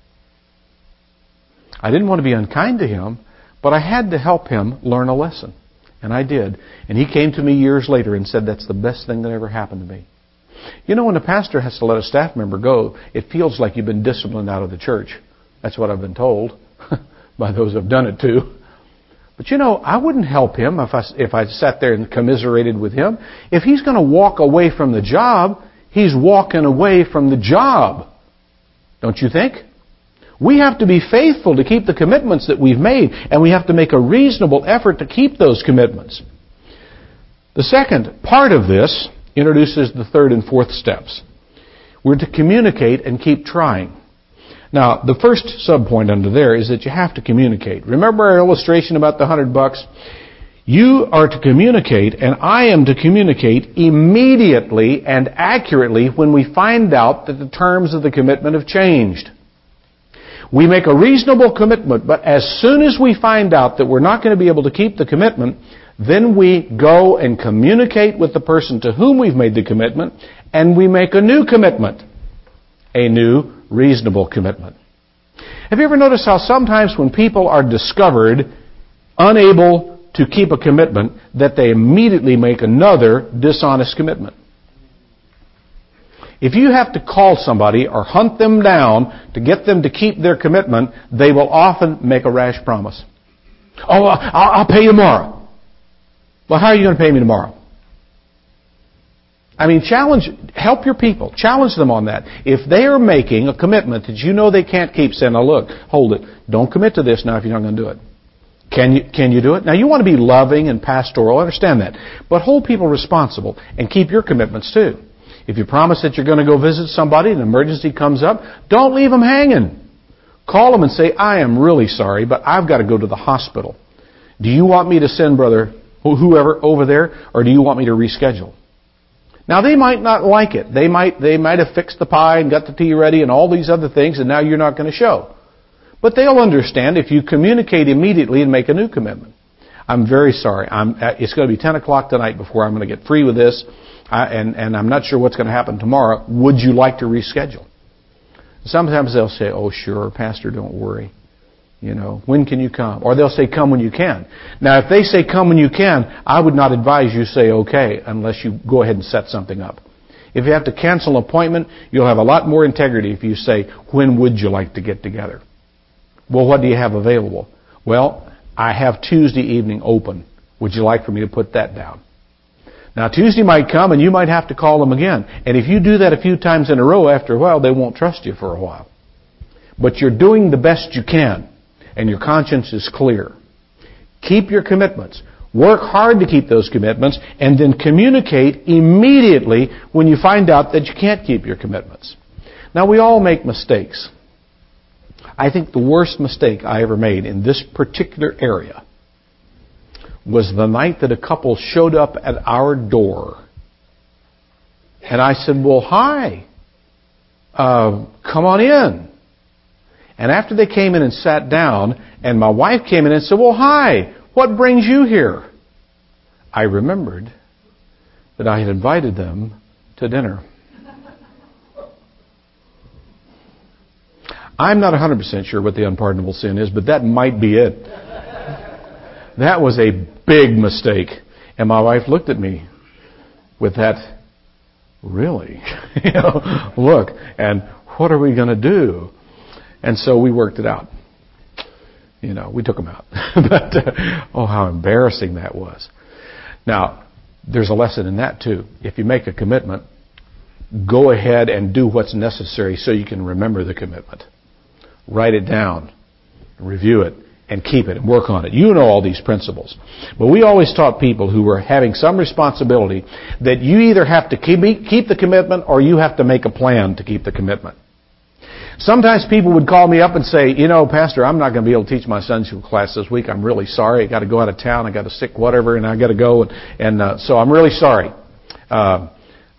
I didn't want to be unkind to him, but I had to help him learn a lesson. And I did. And he came to me years later and said, that's the best thing that ever happened to me. You know, when a pastor has to let a staff member go, it feels like you've been disciplined out of the church. That's what I've been told by those who've done it too. But you know, I wouldn't help him if I sat there and commiserated with him. If he's going to walk away from the job, he's walking away from the job. Don't you think? We have to be faithful to keep the commitments that we've made, and we have to make a reasonable effort to keep those commitments. The second part of this introduces the third and fourth steps. We're to communicate and keep trying. Now, the first subpoint under there is that you have to communicate. Remember our illustration about the $100? You are to communicate, and I am to communicate immediately and accurately when we find out that the terms of the commitment have changed. We make a reasonable commitment, but as soon as we find out that we're not going to be able to keep the commitment, then we go and communicate with the person to whom we've made the commitment, and we make a new commitment. A new, reasonable commitment. Have you ever noticed how sometimes when people are discovered unable to keep a commitment, that they immediately make another dishonest commitment? If you have to call somebody or hunt them down to get them to keep their commitment, they will often make a rash promise. Oh, I'll pay you tomorrow. Well, how are you going to pay me tomorrow? I mean, help your people. Challenge them on that. If they are making a commitment that you know they can't keep, say, now look, hold it. Don't commit to this now if you're not going to do it. Can you do it? Now, you want to be loving and pastoral. I understand that. But hold people responsible and keep your commitments too. If you promise that you're going to go visit somebody, an emergency comes up, don't leave them hanging. Call them and say, I am really sorry, but I've got to go to the hospital. Do you want me to send brother whoever over there, or do you want me to reschedule? Now, they might not like it. They might have fixed the pie and got the tea ready and all these other things, and now you're not going to show. But they'll understand if you communicate immediately and make a new commitment. I'm very sorry. It's going to be 10 o'clock tonight before I'm going to get free with this, and I'm not sure what's going to happen tomorrow. Would you like to reschedule? Sometimes they'll say, oh, sure, Pastor, don't worry. You know, when can you come? Or they'll say, come when you can. Now, if they say come when you can, I would not advise you say okay unless you go ahead and set something up. If you have to cancel an appointment, you'll have a lot more integrity if you say, when would you like to get together? Well, what do you have available? Well, I have Tuesday evening open. Would you like for me to put that down? Now, Tuesday might come and you might have to call them again. And if you do that a few times in a row, after a while, they won't trust you for a while. But you're doing the best you can. And your conscience is clear. Keep your commitments. Work hard to keep those commitments, and then communicate immediately when you find out that you can't keep your commitments. Now, we all make mistakes. I think the worst mistake I ever made in this particular area was the night that a couple showed up at our door. And I said, well, hi. Come on in. And after they came in and sat down, and my wife came in and said, well, hi, what brings you here? I remembered that I had invited them to dinner. I'm not 100% sure what the unpardonable sin is, but that might be it. That was a big mistake. And my wife looked at me with that, really? Look, and what are we going to do? And so we worked it out. We took them out. But, oh, how embarrassing that was. Now, there's a lesson in that too. If you make a commitment, go ahead and do what's necessary so you can remember the commitment. Write it down, review it, and keep it and work on it. You know all these principles. But we always taught people who were having some responsibility that you either have to keep the commitment or you have to make a plan to keep the commitment. Sometimes people would call me up and say, Pastor, I'm not going to be able to teach my Sunday school class this week. I'm really sorry. I got to go out of town. I got a sick whatever, and I got to go. And so I'm really sorry. But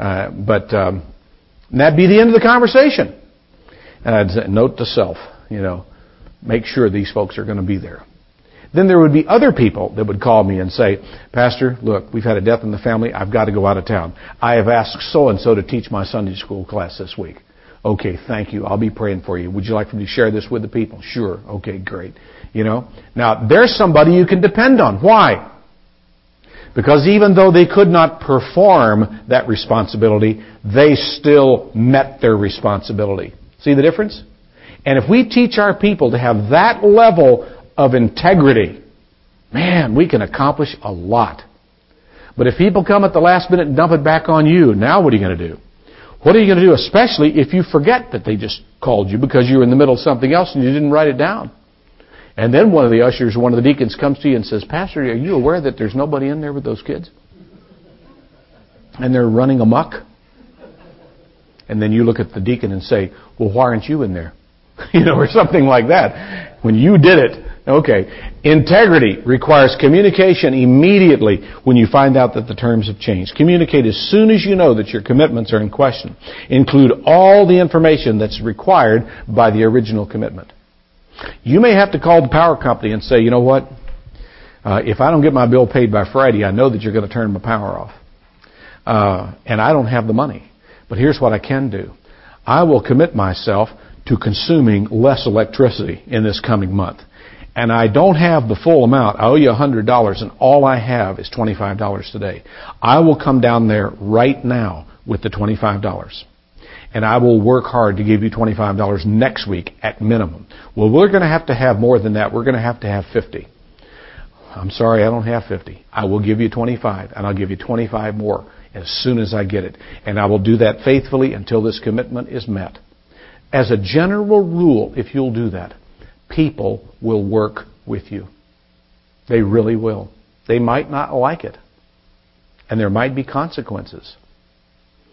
that'd be the end of the conversation. And I'd say, note to self, make sure these folks are going to be there. Then there would be other people that would call me and say, Pastor, look, we've had a death in the family. I've got to go out of town. I have asked so-and-so to teach my Sunday school class this week. Okay, thank you. I'll be praying for you. Would you like for me to share this with the people? Sure. Okay, great. Now, there's somebody you can depend on. Why? Because even though they could not perform that responsibility, they still met their responsibility. See the difference? And if we teach our people to have that level of integrity, man, we can accomplish a lot. But if people come at the last minute and dump it back on you, now what are you going to do? What are you going to do, especially if you forget that they just called you because you were in the middle of something else and you didn't write it down? And then one of the ushers, one of the deacons comes to you and says, Pastor, are you aware that there's nobody in there with those kids? And they're running amok? And then you look at the deacon and say, well, why aren't you in there? Or something like that. When you did it. Okay. Integrity requires communication immediately when you find out that the terms have changed. Communicate as soon as you know that your commitments are in question. Include all the information that's required by the original commitment. You may have to call the power company and say, you know what? If I don't get my bill paid by Friday, I know that you're going to turn my power off. And I don't have the money. But here's what I can do. I will commit myself to consuming less electricity in this coming month. And I don't have the full amount. I owe you $100, and all I have is $25 today. I will come down there right now with the $25. And I will work hard to give you $25 next week at minimum. Well, we're going to have more than that. We're going to have $50. I'm sorry, I don't have 50. I will give you 25, and I'll give you 25 more as soon as I get it. And I will do that faithfully until this commitment is met. As a general rule, if you'll do that, people will work with you. They really will. They might not like it. And there might be consequences.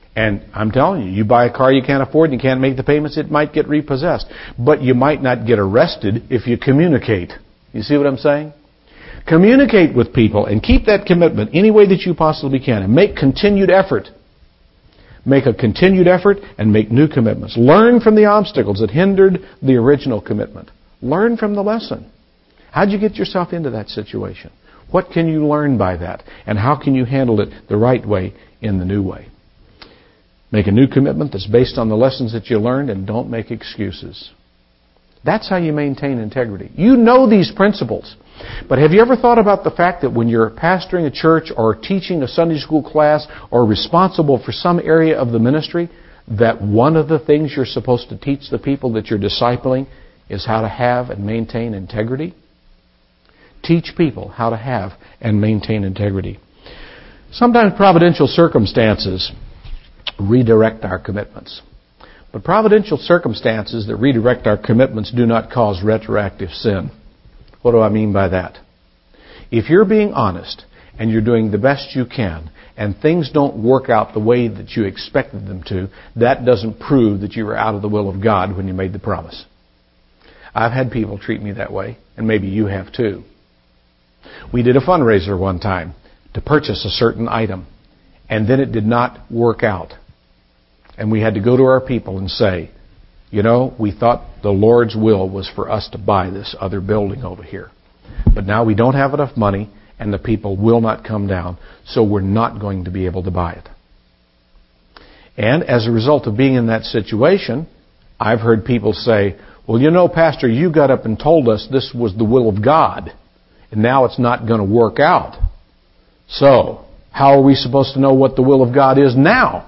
And I'm telling you, you buy a car you can't afford and you can't make the payments, it might get repossessed. But you might not get arrested if you communicate. You see what I'm saying? Communicate with people and keep that commitment any way that you possibly can. And make continued effort. Make a continued effort and make new commitments. Learn from the obstacles that hindered the original commitment. Learn from the lesson. How'd you get yourself into that situation? What can you learn by that? And how can you handle it the right way in the new way? Make a new commitment that's based on the lessons that you learned, and don't make excuses. That's how you maintain integrity. You know these principles. But have you ever thought about the fact that when you're pastoring a church or teaching a Sunday school class or responsible for some area of the ministry, that one of the things you're supposed to teach the people that you're discipling is how to have and maintain integrity? Teach people how to have and maintain integrity. Sometimes providential circumstances redirect our commitments. But providential circumstances that redirect our commitments do not cause retroactive sin. What do I mean by that? If you're being honest and you're doing the best you can and things don't work out the way that you expected them to, that doesn't prove that you were out of the will of God when you made the promise. I've had people treat me that way, and maybe you have too. We did a fundraiser one time to purchase a certain item, and then it did not work out. And we had to go to our people and say, you know, we thought the Lord's will was for us to buy this other building over here. But now we don't have enough money, and the people will not come down, so we're not going to be able to buy it. And as a result of being in that situation, I've heard people say, well, you know, Pastor, you got up and told us this was the will of God, and now it's not going to work out. So, how are we supposed to know what the will of God is now?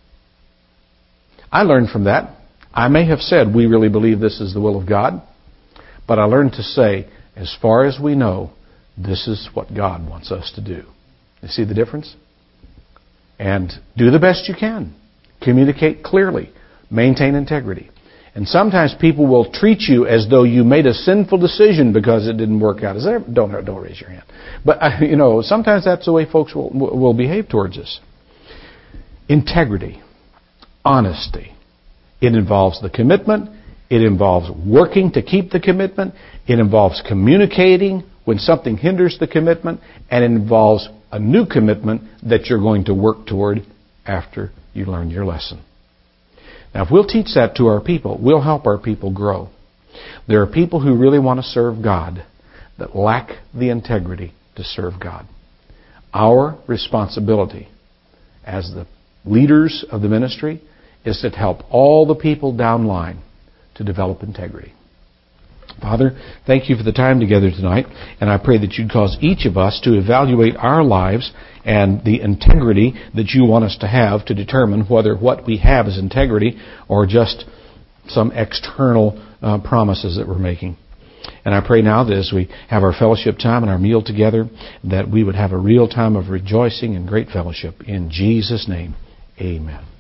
I learned from that. I may have said we really believe this is the will of God, but I learned to say, as far as we know, this is what God wants us to do. You see the difference? And do the best you can. Communicate clearly. Maintain integrity. And sometimes people will treat you as though you made a sinful decision because it didn't work out. Don't raise your hand. But, sometimes that's the way folks will behave towards us. Integrity. Honesty. It involves the commitment. It involves working to keep the commitment. It involves communicating when something hinders the commitment. And it involves a new commitment that you're going to work toward after you learn your lesson. Now, if we'll teach that to our people, we'll help our people grow. There are people who really want to serve God that lack the integrity to serve God. Our responsibility as the leaders of the ministry is to help all the people downline to develop integrity. Father, thank you for the time together tonight, and I pray that you'd cause each of us to evaluate our lives and the integrity that you want us to have to determine whether what we have is integrity or just some external promises that we're making. And I pray now that as we have our fellowship time and our meal together, that we would have a real time of rejoicing and great fellowship. In Jesus' name, amen.